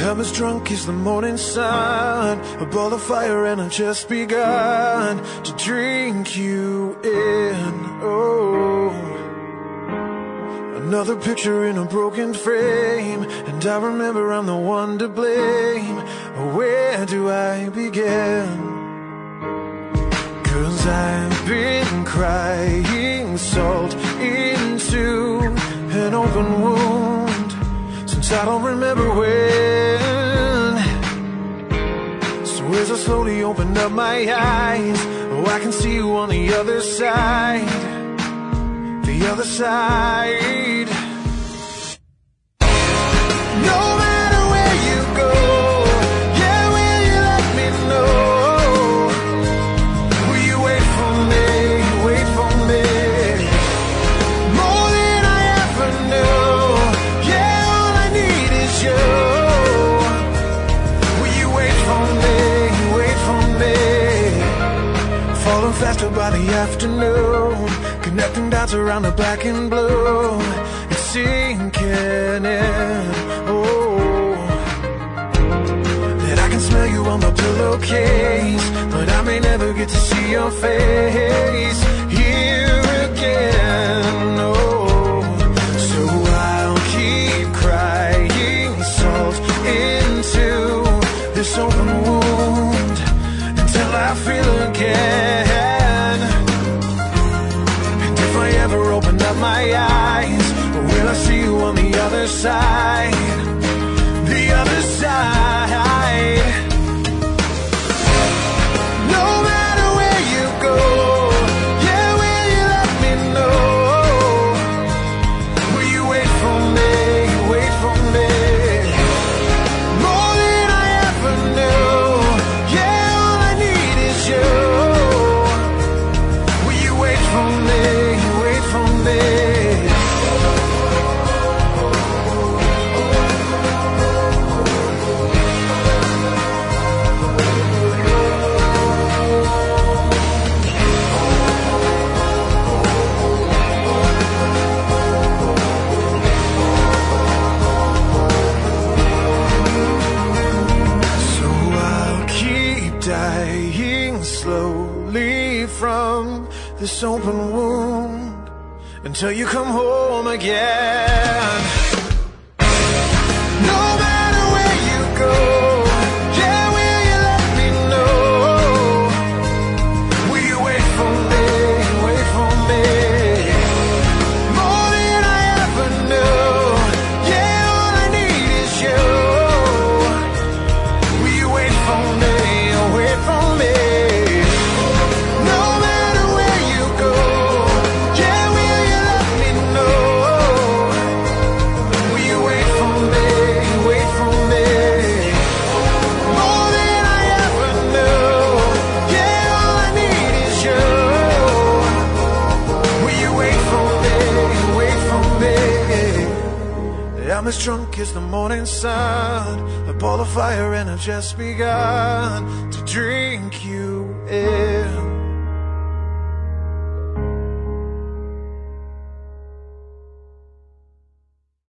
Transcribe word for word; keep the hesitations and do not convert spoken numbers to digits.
I'm as drunk as the morning sun, a ball of fire, and I've just begun to drink you in. Oh, another picture in a broken frame, and I remember I'm the one to blame. Where do I begin? 'Cause I've been crying salt into an open wound since I don't remember when. So as I slowly open up my eyes, oh, I can see you on the other side, the other side. No matter where you go, yeah, will you let me know? Will you wait for me, wait for me? More than I ever knew, yeah, all I need is you. Will you wait for me, wait for me? Falling faster by the afternoon, connecting dots around the black and blue. It's sinking in, oh, that I can smell you on my pillowcase, but I may never get to see your face here again, oh. So I'll keep crying salt into this open wound until I feel again. And if I ever open up my eyes, will I see you on the other side, the other side? No matter where you go, yeah, will you let me know? Will you wait for me, wait for me? More than I ever knew, yeah, all I need is you. Will you wait for me, wait for me? Dying slowly from this open wound until you come home again. No matter where you go, yeah, will you let me know? Will you wait for me, wait for me? More than I ever knew, yeah, all I need is you. Will you wait for me? Wait for me. No matter where you go, yeah, will you let me know? Will you wait for me, wait for me? More than I ever knew, yeah, all I need is you. Will you wait for me, wait for me? I'm as drunk as the morning sun, a ball of fire, and I've just begun to drink you in.